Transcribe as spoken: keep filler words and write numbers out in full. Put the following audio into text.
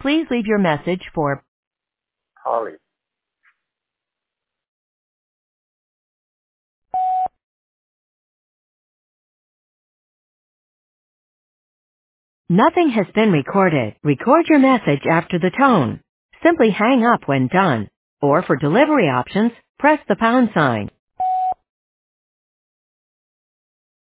Please leave your message for Holly. Nothing has been recorded. Record your message after the tone. Simply hang up when done. Or for delivery options, press the pound sign.